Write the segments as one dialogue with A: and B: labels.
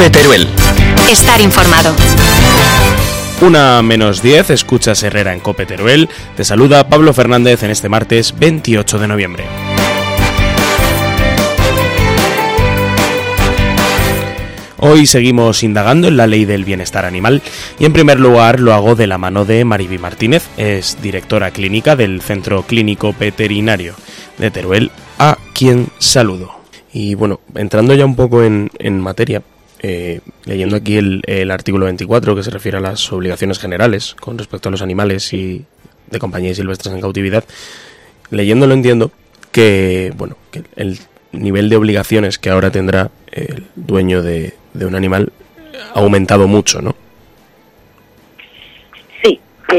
A: COPE Teruel.
B: Estar informado.
C: 1:10, escuchas Herrera en COPE Teruel. Te saluda Pablo Fernández en este martes 28 de noviembre. Hoy seguimos indagando en la ley del bienestar animal y en primer lugar lo hago de la mano de Mariby Martínez, es directora clínica del Centro Clínico Veterinario de Teruel, a quien saludo. Y bueno, entrando ya un poco en materia, leyendo aquí el artículo 24 que se refiere a las obligaciones generales con respecto a los animales y de compañía y silvestres en cautividad, leyéndolo entiendo que, bueno, que el nivel de obligaciones que ahora tendrá el dueño de un animal ha aumentado mucho, ¿no?
D: Sí,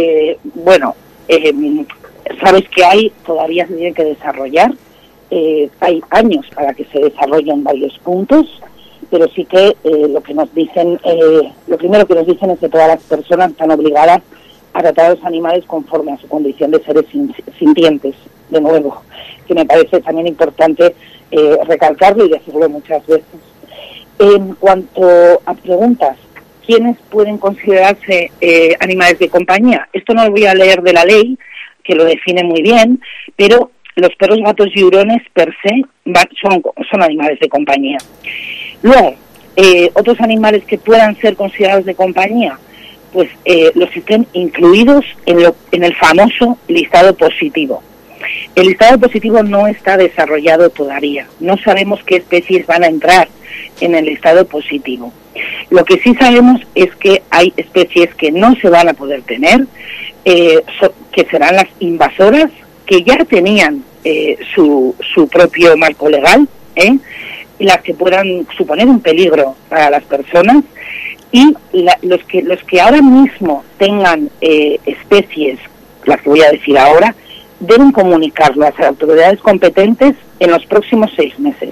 D: sabes que todavía se tiene que desarrollar, hay años para que se desarrollen varios puntos, pero sí que lo primero que nos dicen es que todas las personas están obligadas a tratar a los animales conforme a su condición de seres sintientes, de nuevo, que me parece también importante recalcarlo y decirlo muchas veces. En cuanto a preguntas, ¿quiénes pueden considerarse animales de compañía? Esto no lo voy a leer de la ley, que lo define muy bien, pero los perros, gatos y hurones per se son animales de compañía. Luego, otros animales que puedan ser considerados de compañía, pues los que estén incluidos en el famoso listado positivo. El listado positivo no está desarrollado todavía. No sabemos qué especies van a entrar en el listado positivo. Lo que sí sabemos es que hay especies que no se van a poder tener, que serán las invasoras, que ya tenían su propio marco legal, y las que puedan suponer un peligro para las personas, y los que ahora mismo tengan especies, las que voy a decir ahora, deben comunicarlo a las autoridades competentes en los próximos 6 meses.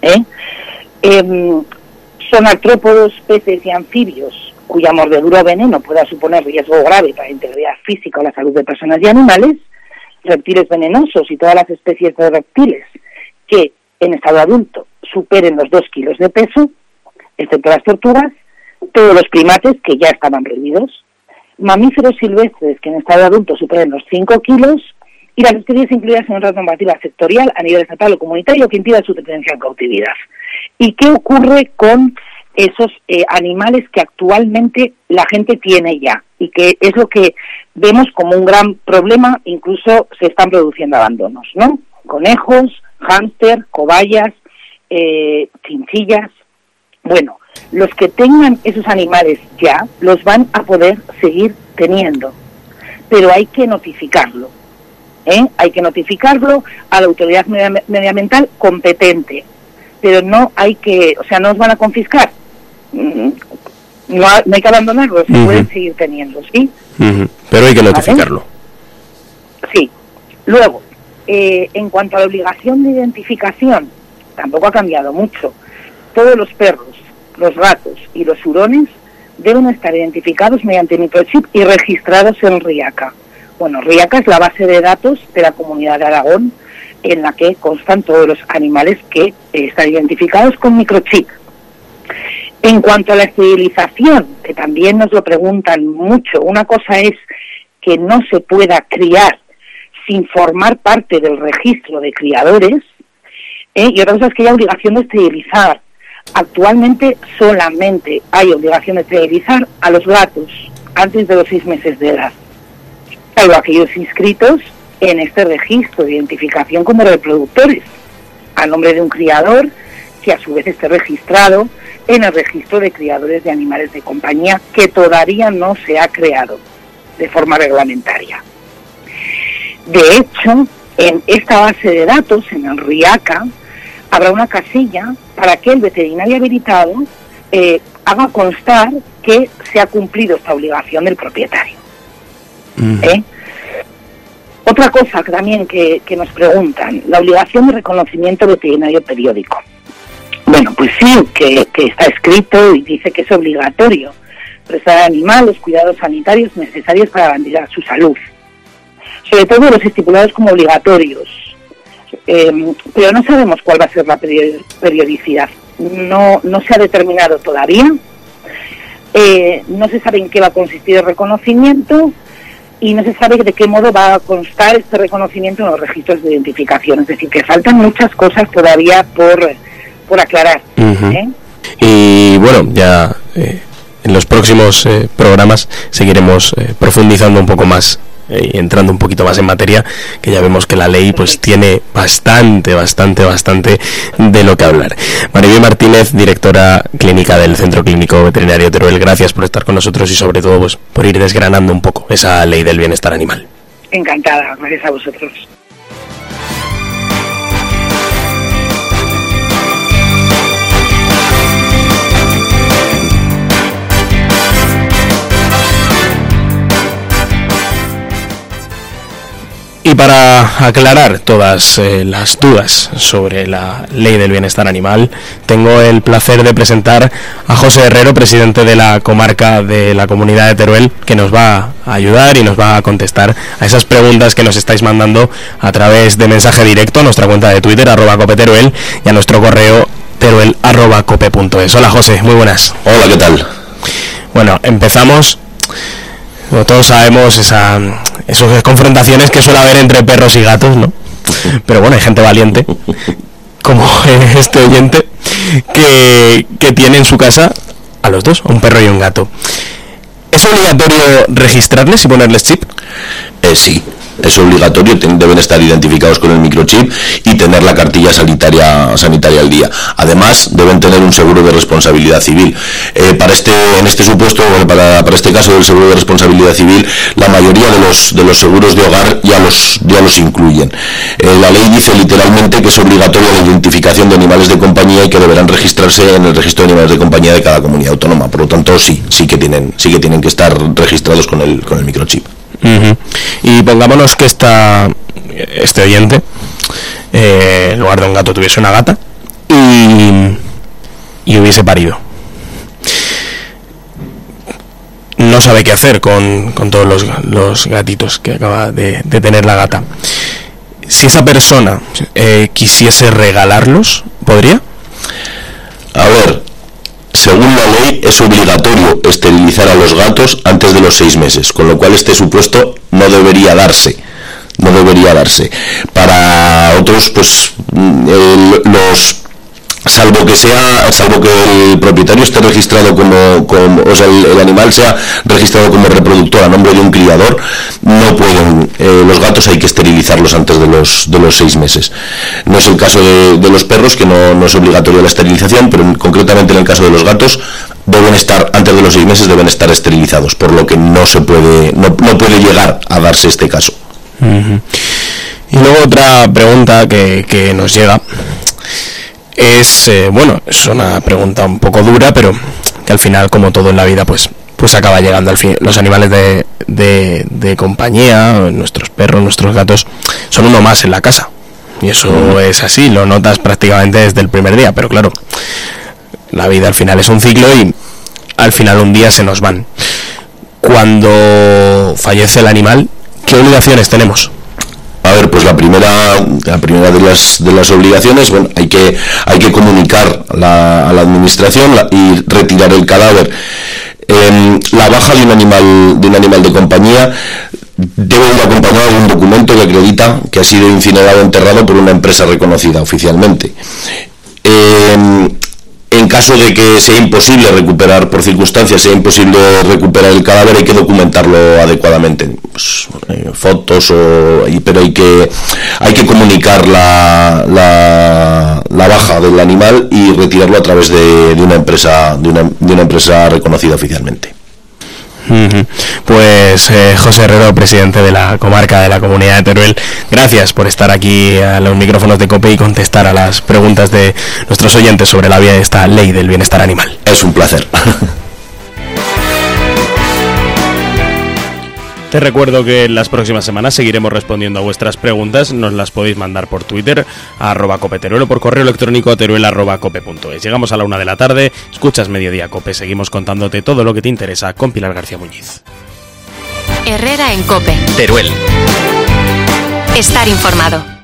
D: Son artrópodos, peces y anfibios cuya mordedura o veneno pueda suponer riesgo grave para la integridad física o la salud de personas y animales, reptiles venenosos y todas las especies de reptiles que en estado adulto superen los 2 kilos de peso, excepto las tortugas, todos los primates que ya estaban prohibidos, mamíferos silvestres que en estado adulto superen los 5 kilos, y las especies incluidas en otra normativa sectorial a nivel estatal o comunitario que impida su detención en cautividad. ¿Y qué ocurre con esos animales que actualmente la gente tiene ya? Y que es lo que vemos como un gran problema, incluso se están produciendo abandonos, ¿no? Conejos, hámster, cobayas, chinchillas. Bueno, los que tengan esos animales ya los van a poder seguir teniendo, pero hay que notificarlo. Hay que notificarlo a la autoridad medioambiental competente, pero no os van a confiscar, no hay que abandonarlos, se pueden seguir teniendo, ¿sí?
C: Pero hay que notificarlo.
D: ¿Vale? Sí. Luego, en cuanto a la obligación de identificación, tampoco ha cambiado mucho. Todos los perros, los gatos y los hurones deben estar identificados mediante microchip y registrados en RIACA. Bueno, RIACA es la base de datos de la Comunidad de Aragón, en la que constan todos los animales que están identificados con microchip. En cuanto a la esterilización, que también nos lo preguntan mucho, una cosa es que no se pueda criar sin formar parte del registro de criadores, y otra cosa es que haya obligación de esterilizar. Actualmente solamente hay obligación de esterilizar a los gatos antes de los 6 meses de edad, salvo aquellos inscritos en este registro de identificación como reproductores, a nombre de un criador que a su vez esté registrado en el registro de criadores de animales de compañía, que todavía no se ha creado de forma reglamentaria. De hecho, en esta base de datos, en el RIACA, habrá una casilla para que el veterinario habilitado haga constar que se ha cumplido esta obligación del propietario. Otra cosa que también que nos preguntan, la obligación de reconocimiento veterinario periódico. Bueno, pues sí, que está escrito y dice que es obligatorio prestar al animal los cuidados sanitarios necesarios para garantizar su salud, sobre todo los estipulados como obligatorios, pero no sabemos cuál va a ser la periodicidad no se ha determinado todavía. No se sabe en qué va a consistir el reconocimiento y no se sabe de qué modo va a constar este reconocimiento en los registros de identificación. Es decir, que faltan muchas cosas todavía por aclarar.
C: Y bueno, ya en los próximos programas seguiremos profundizando un poco más y entrando un poquito más en materia, que ya vemos que la ley pues tiene bastante de lo que hablar. Mariby Martínez, directora clínica del Centro Clínico Veterinario Teruel, gracias por estar con nosotros y sobre todo pues por ir desgranando un poco esa ley del bienestar animal.
D: Encantada, gracias a vosotros.
C: Y para aclarar todas las dudas sobre la ley del bienestar animal, tengo el placer de presentar a José Herrero, presidente de la comarca de la Comunidad de Teruel, que nos va a ayudar y nos va a contestar a esas preguntas que nos estáis mandando a través de mensaje directo a nuestra cuenta de Twitter, @copeteruel, y a nuestro correo teruel@cope.es. Hola José, muy buenas.
A: Hola, ¿qué tal?
C: Bueno, empezamos. Como todos sabemos, esas confrontaciones que suele haber entre perros y gatos, ¿no? Pero bueno, hay gente valiente, como este oyente, que tiene en su casa a los dos, un perro y un gato. ¿Es obligatorio registrarles y ponerles chip?
A: Sí, es obligatorio, deben estar identificados con el microchip y tener la cartilla sanitaria al día. Además, deben tener un seguro de responsabilidad civil. En este supuesto, para este caso del seguro de responsabilidad civil, la mayoría de los seguros de hogar ya los incluyen. La ley dice literalmente que es obligatoria la identificación de animales de compañía y que deberán registrarse en el registro de animales de compañía de cada comunidad autónoma. Por lo tanto, sí que tienen que estar registrados con el microchip.
C: Y pongámonos que este oyente, en lugar de un gato, tuviese una gata y hubiese parido. No sabe qué hacer con todos los gatitos que acaba de tener la gata. Si esa persona quisiese regalarlos, ¿podría?
A: A ver, según la ley es obligatorio esterilizar a los gatos antes de los 6 meses, con lo cual este supuesto no debería darse. Para otros, pues salvo que el propietario esté registrado o sea, el animal sea registrado como reproductor a nombre de un criador, no pueden, los gatos hay que esterilizarlos antes de los 6 meses. No es el caso de los perros, que no es obligatoria la esterilización, pero concretamente en el caso de los gatos deben estar, antes de los 6 meses deben estar esterilizados, por lo que no puede llegar a darse este caso.
C: Y luego otra pregunta que nos llega es, es una pregunta un poco dura, pero que al final, como todo en la vida, pues acaba llegando al fin. Los animales de compañía, nuestros perros, nuestros gatos, son uno más en la casa. Y eso es así, lo notas prácticamente desde el primer día, pero claro, la vida al final es un ciclo y al final un día se nos van. Cuando fallece el animal, ¿qué obligaciones tenemos?
A: A ver, pues la primera de las obligaciones, bueno, hay que comunicar a la administración y retirar el cadáver. La baja de un animal de compañía debe ir acompañado de un documento que acredita que ha sido incinerado o enterrado por una empresa reconocida oficialmente. En caso de que sea imposible recuperar, por circunstancias, sea imposible recuperar el cadáver, hay que documentarlo adecuadamente, pues, fotos, pero hay que comunicar la baja del animal y retirarlo a través de una empresa reconocida oficialmente.
C: Pues José Herrero, presidente de la comarca de la Comunidad de Teruel, gracias por estar aquí a los micrófonos de COPE y contestar a las preguntas de nuestros oyentes sobre esta ley del bienestar animal.
A: Es un placer.
C: Te recuerdo que en las próximas semanas seguiremos respondiendo a vuestras preguntas. Nos las podéis mandar por Twitter a @copeteruel o por correo electrónico a teruel@cope.es. Llegamos a la 1 de la tarde, escuchas Mediodía Cope, seguimos contándote todo lo que te interesa con Pilar García Muñiz.
B: Herrera en Cope.
C: Teruel.
B: Estar informado.